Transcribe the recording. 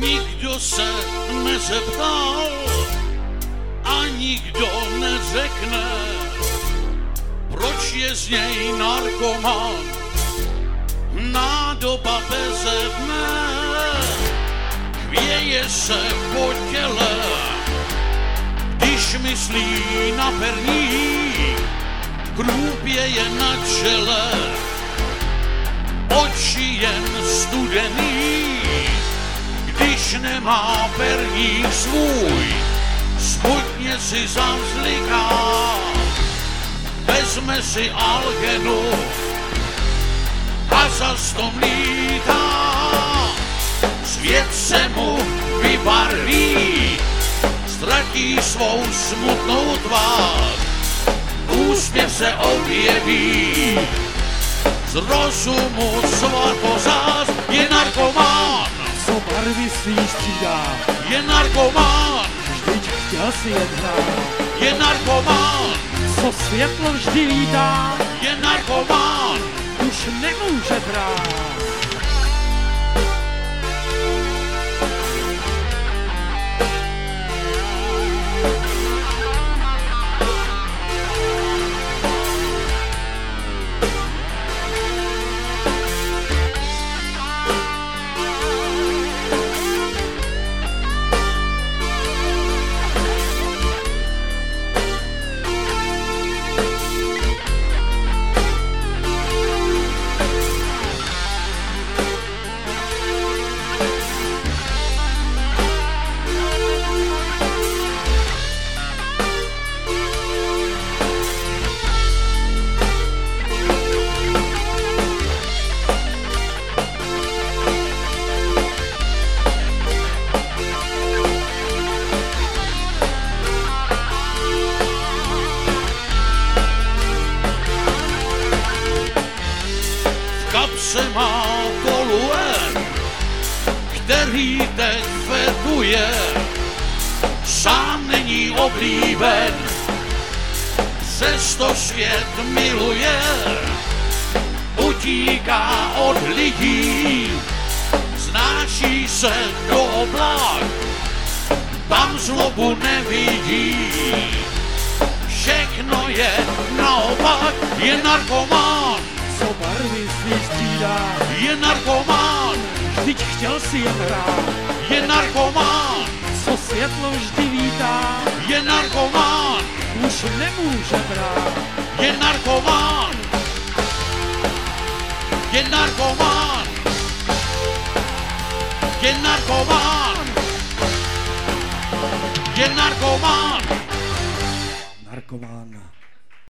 Nikdo se nezeptal a nikdo neřekne, proč je z něj narkoman, nádoba beze dne. Chvěje se po těle, když myslí na perník, krůpě je na čele, oči jen studený. Když nemá perník svůj, smutně si zavzliká, vezme si algenu a zas to mlítá. Svět se mu vybarví, ztratí svou smutnou tvář, úsměv se objeví, z rozumu svatozář. Je narkomán, co barvy svý střídá, je narkomán, vždyť chtěl si jet hrát. je narkomán, Co světlo vždy vítá, je narkomán. už nemůže brát. Se má koluen, který teď fetuje, sám není oblíben, přesto svět miluje, utíká od lidí, znáší se do oblak, tam zlobu nevidí, všechno je naopak. Je narkomán, Co barvy svý střídá, je narkomán, vždyť chtěl si jen hrát. je narkomán, Co světlo vždy vítá, je narkomán, už nemůže brát. je narkomán, je narkomán, je narkomán, je narkomán.